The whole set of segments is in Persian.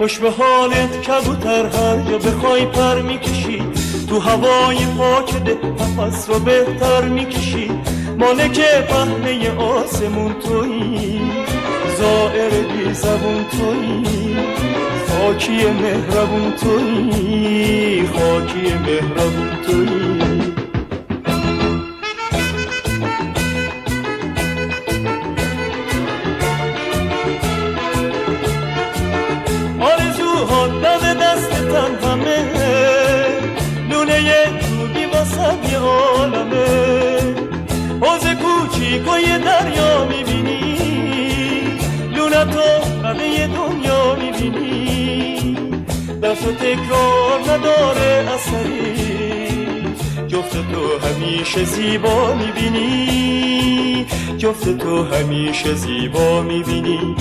خوش به حالت کبوتر، هر جا بخوای پر میکشی، تو هوای پاک ده نفس رو بهتر میکشی. مالک پهنه آسمون تویی، زائر بی زبون تویی، خاکی مهربون تویی، خاکی مهربون تویی. آرزوها دم دستتن همه، لونه دودی واسه یه عالمه. حوض کوچیکای دریا میبینی، لونه تو قده دنیا میبینی. دست تکرار نداره اثری، جفت تو همیشه زیبا میبینی، جفت تو همیشه زیبا میبینی.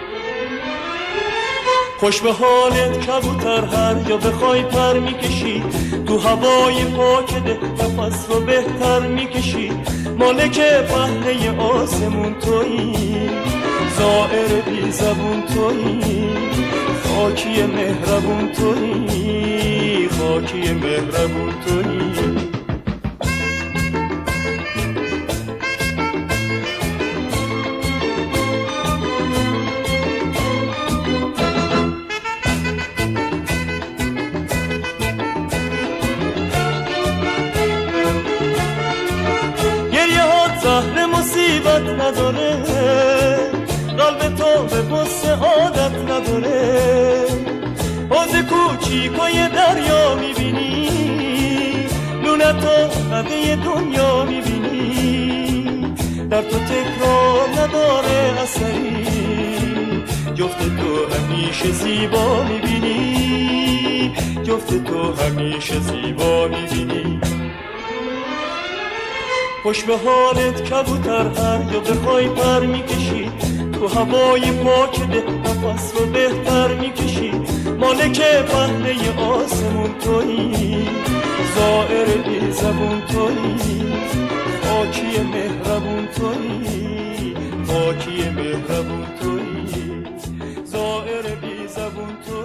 خوش به حالت کبوتر، هر جا بخوای پر میکشی، تو هوای پاک ده نفس رو بهتر میکشی. مالک پهنه آسمون تویی، زائر بی زبون تویی، خاکی مهربون تویی، خاکی مهربون تویی. زهر مصیبت نداره، قلب تو به بس عادت نداره. حوض کوچیکای دریا میبینی، لونه تو قده دنیا میبینی. در تو تکرار نداره اثری، جفت تو همیشه زیبا میبینی، جفت تو همیشه زیبا میبینی. خوش به حالت کبوتر، هر جا بخوای پر میکشی، تو هوای پاک ده نفس رو بهتر میکشی. مالک پهنه آسمون تویی، زائر بی زبون تویی، خاکی مهربون تویی، خاکی مهربون تویی، زائر بی زبون تویی.